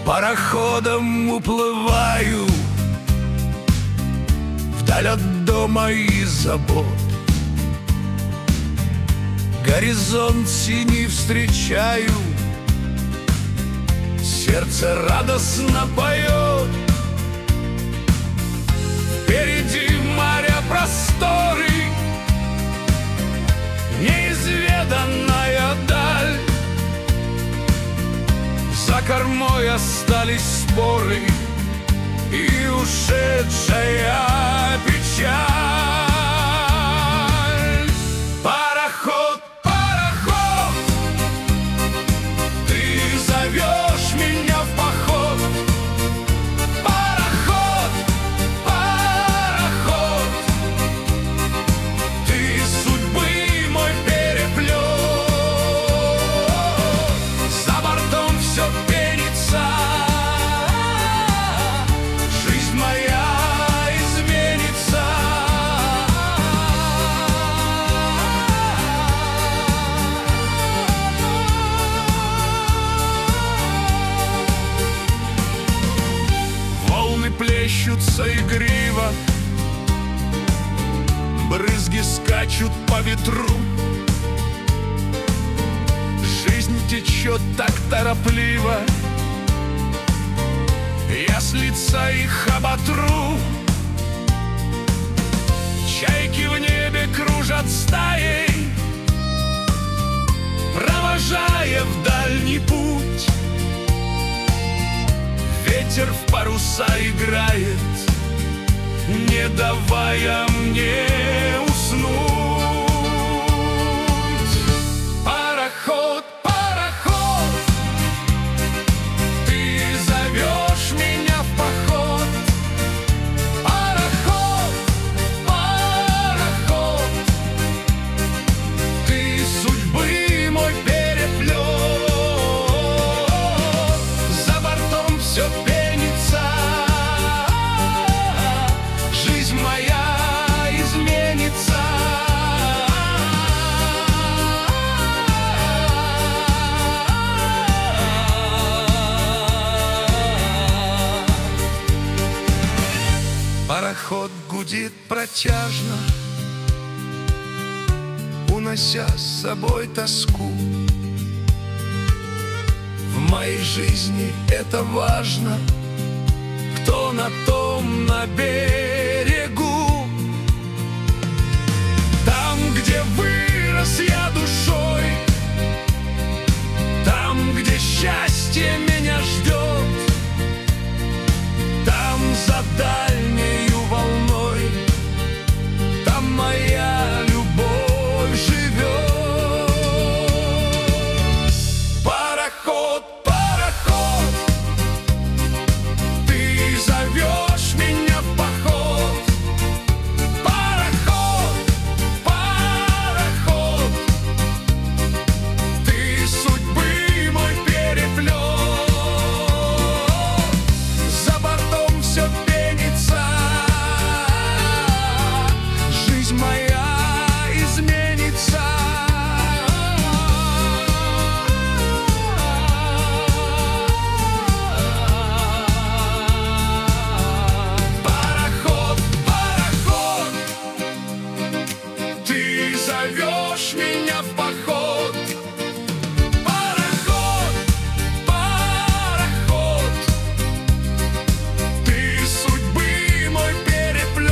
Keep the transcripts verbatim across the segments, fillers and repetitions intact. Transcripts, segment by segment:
Пароходом уплываю вдаль от дома и забот. Горизонт синий встречаю, сердце радостно поет. Впереди моря просторы, неизведанная даль. За кормой остались споры и ушедшая печаль. Пароход, пароход, ты зовешь меня в поход. Пароход, пароход, ты судьбы мой переплет. За бортом все пенится, жизнь моя изменится. Волны плещутся игриво, брызги скачут по ветру. Жизнь течет так торопливо, я с лица их оботру. Чайки в небе кружат стаей, провожая в дальний путь. Ветер в паруса играет, не давая мне уснуть. Пароход, пароход, ты зовешь меня в поход. Пароход, пароход, ты судьбы мой переплет. За бортом все пенится, жизнь моя изменится. Пароход гудит протяжно, унося с собой тоску. В моей жизни это важно, кто на том на берегу. Там, где вырос я душой, там, где счастье меня ждет, там за дальнею волной, там моя любовь живет. Пароход, пароход, ты зовешь меня в поход. Пароход, пароход, ты судьбы мой переплет. За бортом все пенится, жизнь моя изменится. Пароход, пароход, ты зовешь меня в поход. Пароход, пароход, ты судьбы мой переплет.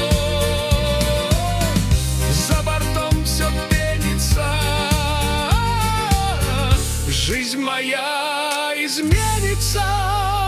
За бортом все пенится, жизнь моя изменится.